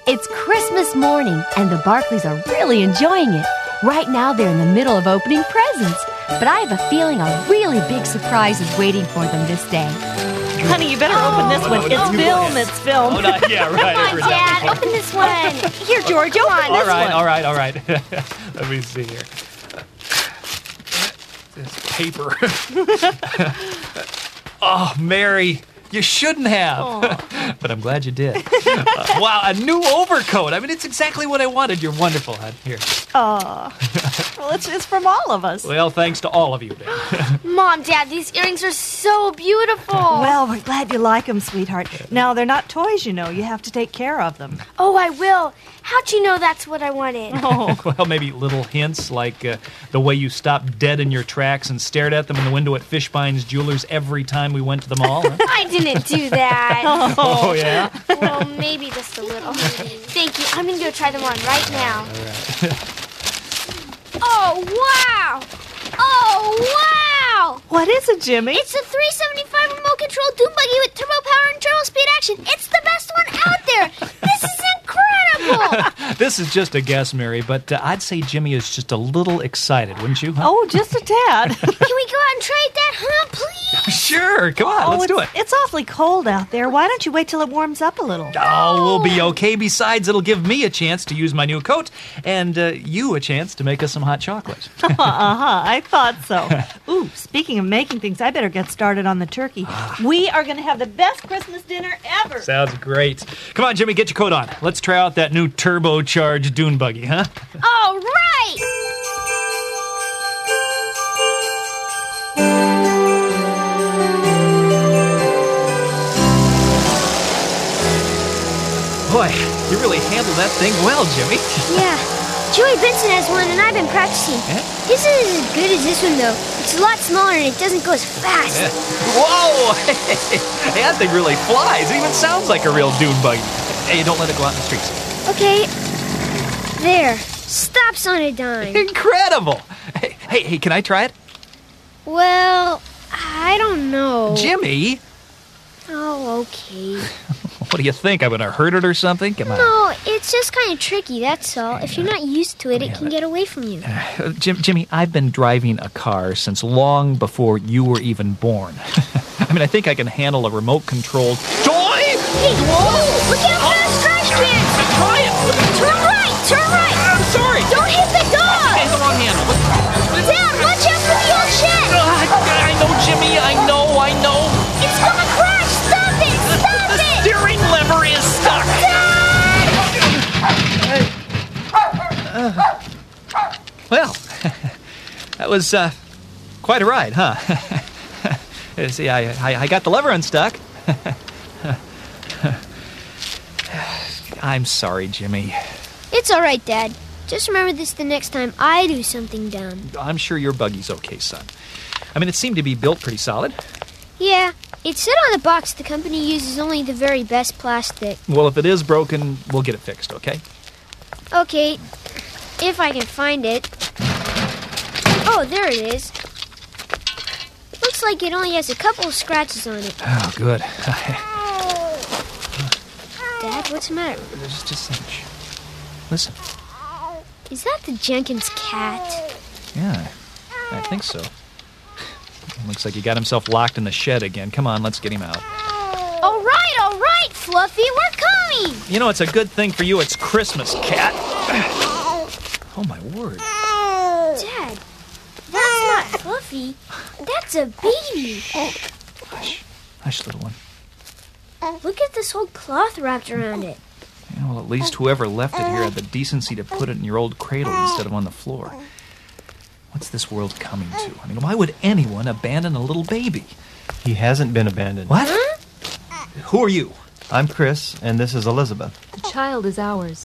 It's Christmas morning, and the Barkleys are really enjoying it. Right now, they're in the middle of opening presents. But I have a feeling a really big surprise is waiting for them this day. Honey, you better open this one. It's film. Oh, no, yeah, right. Come on, Dad, open this one. Here, George, open this one. All right. Let me see here. This paper. Oh, Mary, you shouldn't have. But I'm glad you did. Wow, a new overcoat. I mean, it's exactly what I wanted. You're wonderful, hon. Here. Well, it's from all of us. Well, thanks to all of you, then. Mom, Dad, these earrings are so beautiful. Well, we're glad you like them, sweetheart. Now, they're not toys, you know. You have to take care of them. Oh, I will. How'd you know that's what I wanted? Well, maybe little hints like the way you stopped dead in your tracks and stared at them in the window at Fishbine's Jewelers every time we went to the mall. Huh? I didn't do that. Oh, yeah? Well, maybe just a little. Thank you. I'm going to go try them on right now. All right. Oh, wow! Oh, wow! What is it, Jimmy? It's a 375 remote control Doom buggy with turbo power and turbo speed action. It's the best one out there. This is incredible. This is just a guess, Mary, but I'd say Jimmy is just a little excited, wouldn't you? Huh? Oh, just a tad. Can we go out and try that, huh? Please? Sure. Come on, let's do it. It's awfully cold out there. Why don't you wait till it warms up a little? Oh, we'll be okay. Besides, it'll give me a chance to use my new coat and you a chance to make us some hot chocolate. I thought so. Ooh, speaking of making things, I better get started on the turkey. We are going to have the best Christmas dinner ever. Sounds great. Come on, Jimmy, get your coat on. Let's try out that new turbocharged dune buggy, huh? All right! Boy, you really handled that thing well, Jimmy. Yeah. Joey Benson has one, and I've been practicing. His isn't as good as this one, though. It's a lot smaller, and it doesn't go as fast. Whoa! Hey, that thing really flies. It even sounds like a real dune buggy. Hey, don't let it go out in the streets. Okay. There. Stops on a dime. Incredible! Hey, can I try it? Well, I don't know. Jimmy! Oh, okay. What do you think? I'm going to hurt it or something? Come on. No, it's just kind of tricky, that's all. If you're not used to it, it can get away from you. Jimmy, I've been driving a car since long before you were even born. I mean, I think I can handle a remote-controlled... Joy! Hey, whoa! Look out for those trash cans! Try it! Turn right! Turn right! I'm sorry! Don't hit the dog! Hey, the wrong handle. Dad, watch out for the old shed! I know, Jimmy. I know. It's gonna crash! Stop it! Stop it! Steering lever is stuck. Well, that was quite a ride, huh? See, I got the lever unstuck. I'm sorry, Jimmy. It's all right, Dad. Just remember this the next time I do something dumb. I'm sure your buggy's okay, son. I mean, it seemed to be built pretty solid. Yeah, it said on the box the company uses only the very best plastic. Well, if it is broken, we'll get it fixed, okay? Okay, if I can find it. Oh, there it is. Looks like it only has a couple of scratches on it. Oh, good. Dad, what's the matter? Just a cinch. Listen. Is that the Jenkins cat? Yeah, I think so. Looks like he got himself locked in the shed again. Come on, let's get him out. All right, Fluffy, we're coming! You know, it's a good thing for you it's Christmas, cat. Oh, my word. Dad, that's not Fluffy. That's a baby. Hush, little one. Look at this old cloth wrapped around it. Yeah, well, at least whoever left it here had the decency to put it in your old cradle instead of on the floor. What's this world coming to? I mean, why would anyone abandon a little baby? He hasn't been abandoned. What? Who are you? I'm Chris, and this is Elizabeth. The child is ours.